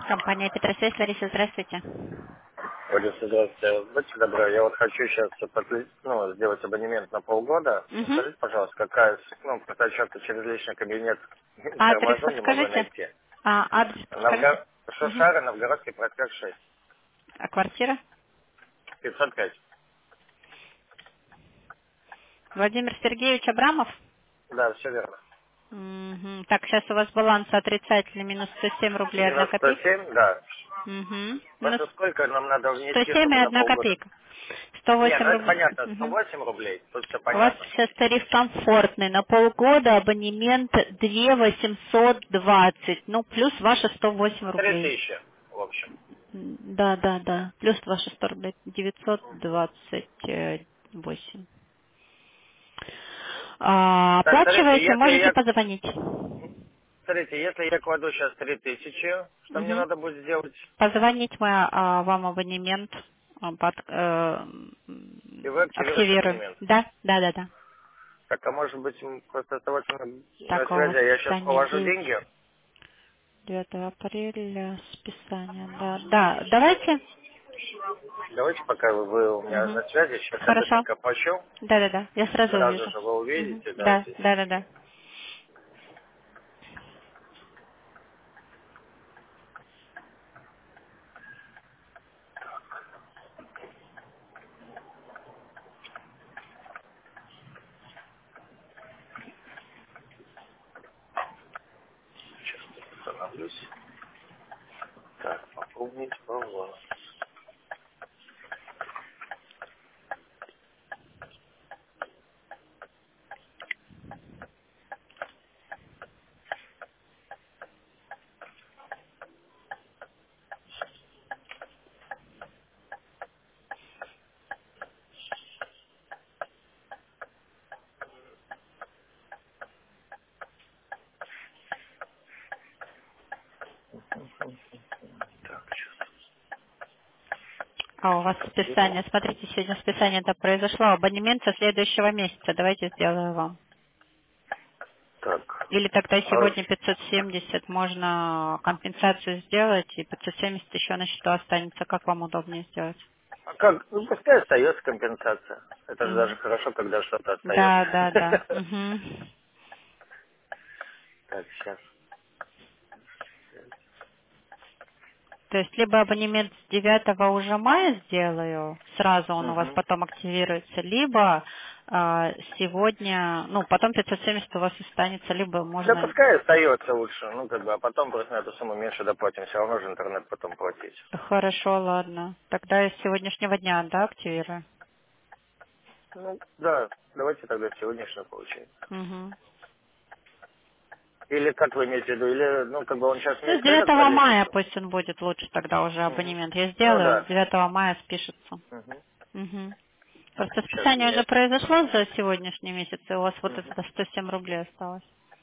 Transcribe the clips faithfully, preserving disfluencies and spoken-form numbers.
Компания Петросвязь, Лариса, здравствуйте. Лариса, здравствуйте. Будьте добры, я вот хочу сейчас подключ- ну, сделать абонемент на полгода. Угу. Скажите, пожалуйста, какая, с- ну, просто часто через личный кабинет Адрес торможу, не могу подскажите? найти. А, адрес подскажите? Новго... Угу. Шушара, Новгородский проспект шесть, А квартира? пятьсот пять. Владимир Сергеевич Абрамов? Да, все верно. Угу. Так, сейчас у вас баланс отрицательный, минус сто семь рублей одна Минус сто копейка. семь, да. Угу. Минус Просто сколько нам надо сто внести, семь и чтобы на одна полгода? копейка. сто Не, ну восемь это рублей. понятно, сто Угу. восемь рублей, тут все У вас понятно. сейчас тариф комфортный. На полгода абонемент две восемьсот двадцать. Ну, плюс ваши сто восемь Три рублей. тысячи, в общем. М, Да, да, да. Плюс ваши сто рублей. девятьсот двадцать восемь. А, Так, смотрите, оплачиваете, если можете я... позвонить. Смотрите, если я кладу сейчас три тысячи, что мне Мгм. надо будет сделать? Позвонить мы а, вам абонемент а, под, э, И вы м, активируете активируем. абонемент. Да, да, да, да. Так, а может быть, м, просто оставаться на, на Такого связи, а я сейчас списания положу девять. деньги. девятого апреля списание, да. Да, давайте. Давайте, пока вы, вы у меня Мгм. на связи, сейчас я Хорошо. быстренько плачу. Да, да, да. Я сразу Сразу увижу. же вы Мгм. увидите, да, Да, здесь. да, да, да. Сейчас остановлюсь. Так, пополнить баланс. Так, сейчас А у вас активировал. списание, смотрите, сегодня списание это произошло. Абонемент со следующего месяца. Давайте сделаю вам. Так. Или тогда А, сегодня пятьсот семьдесят можно компенсацию сделать, и пятьсот семьдесят еще на счету останется. Как вам удобнее сделать? а как? Ну, пускай остается компенсация. Это же даже Мгм. хорошо, когда что-то Да, остается. да, да. Мгм. Так, сейчас. То есть либо абонемент с девятого уже мая сделаю, сразу он у вас Угу. потом активируется, либо а, сегодня, ну, потом пятьсот семьдесят у вас останется, либо Да можно. пускай остается лучше, ну как бы, а потом просто на эту сумму меньше доплатим, все равно же интернет потом платить. Хорошо, ладно. Тогда я с сегодняшнего дня, да, активирую? Ну, да, давайте тогда сегодняшнее получим. Угу. Или как вы имеете в виду, или, ну, как бы он сейчас Ну, с вместе этот девятого повесит? мая пусть он будет лучше тогда уже Угу. абонемент. Я Ну сделаю, с да. девятого мая спишется. Угу. Угу. Просто Сейчас списание уже мне, произошло за сегодняшний месяц, и у вас вот угу. это сто семь рублей осталось.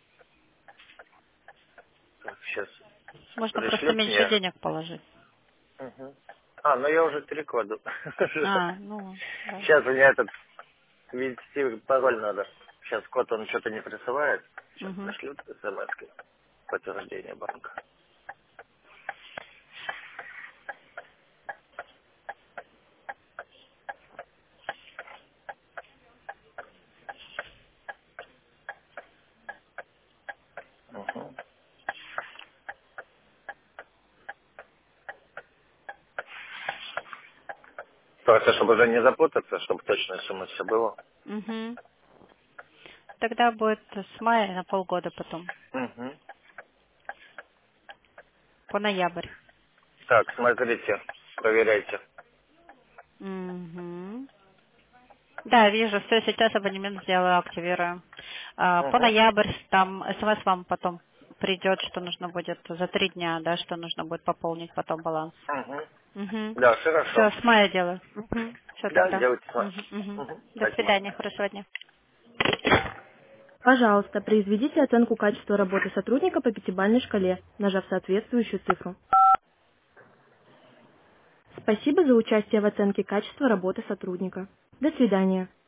Так, сейчас Можно просто пришлют меньше мне. денег положить. Угу. А, ну я уже перекладу. А, ну, да. Сейчас у меня этот, ввести пароль надо. Сейчас код он что-то не присылает. Сейчас Угу. пришлют смс-кой подтверждение банка. Угу. Просто, чтобы уже не запутаться, чтобы точная сумма все было. Угу. Тогда будет с мая на полгода потом, Угу. по ноябрь. Так, смотрите, проверяйте. Угу. Да, вижу, все, сейчас абонемент сделаю, активирую. А, по Угу. ноябрь там смс вам потом придет, что нужно будет за три дня, да, что нужно будет пополнить потом баланс. Угу. Угу. Да, Все, хорошо. с мая делаю. Угу. Все Да, тогда. делайте с вами. Угу, угу. Угу. До Спасибо. свидания, хорошего дня. Пожалуйста, произведите оценку качества работы сотрудника по пятибалльной шкале, нажав соответствующую цифру. Спасибо за участие в оценке качества работы сотрудника. До свидания.